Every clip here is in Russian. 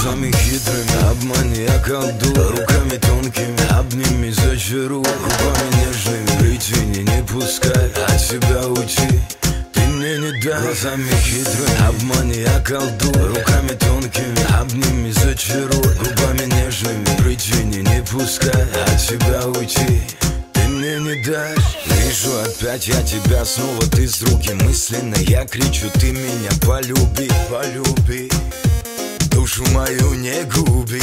Глазами хитрыми обмани, околдуй, руками тонкими обними, зачаруй, губами нежными причини не пускай от себя уйти. Ты мне не дай. Глазами хитрыми обмани, околдуй, руками тонкими обними, зачаруй, губами нежными причини не пускай от себя уйти. Ты мне не дашь. Вижу опять я тебя снова, ты с руки мысленно я кричу, ты меня полюби, полюби. Душу мою не губи.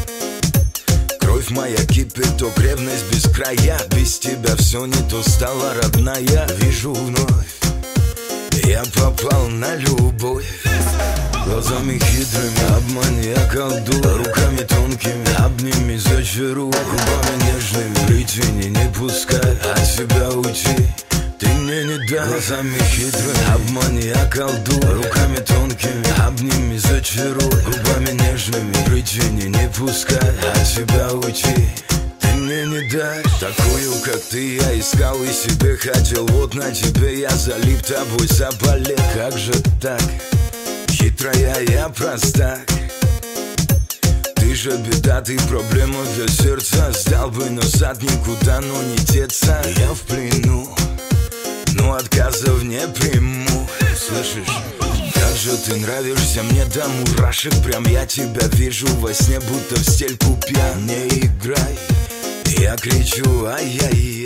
Кровь моя кипяток, ревность без края. Без тебя все не то стало, родная. Вижу вновь, я попал на любовь. Глазами хитрыми обмани, околдуй, руками тонкими обними, зачаруй, губами нежными причини не пускай от себя уйти. Ты мне не дай. Глазами хитрыми обмани, околдуй, руками тонкими обними, зачаруй, губами нежными причини не пускай от себя уйти. Ты мне не дай. Такую, как ты, я искал и себе хотел. Вот на тебе я залип, тобой заболел. Как же так? Хитрая я простак. Ты же беда, ты проблема для сердца. Сдал бы назад никуда, но не деться. Я в плену, но отказов не приму. Слышишь? Как же ты нравишься мне до мурашек. Прям я тебя вижу во сне, будто в стельку пьян. Не играй, я кричу ай-яй-яй.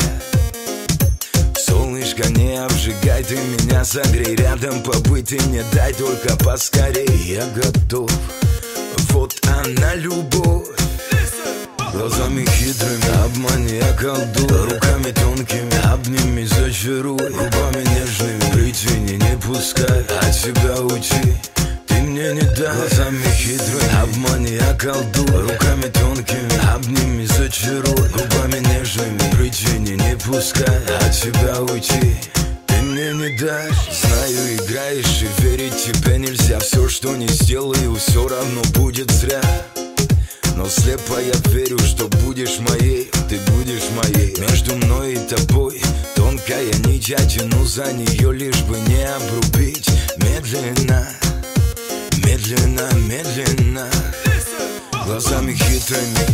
Солнышко, не обжигай, ты меня согрей. Рядом побыть ты мне дай, только поскорей. Я готов, вот она любовь. Глазами хитрыми обмани, околдуй, руками тонкими обними, зачаруй, губами нежными причини не пускай от себя уйти. Ты мне не дай. Глазами хитрыми обмани, околдуй, руками тонкими обними, зачаруй, губами нежными причини не пускай от себя уйти. Ты мне не дашь. Знаю, играешь и верить тебе нельзя. Все, что не сделаю, все равно будет зря. Но слепо я верю, что будешь моей, ты будешь моей. Между мной и тобой тонкая нить, я тяну за нее, лишь бы не обрубить. Медленно, медленно, медленно. Глазами хитрыми,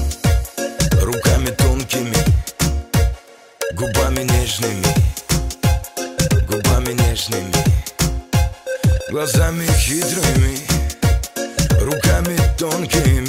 руками тонкими, губами нежными, губами нежными. Глазами хитрыми, руками тонкими,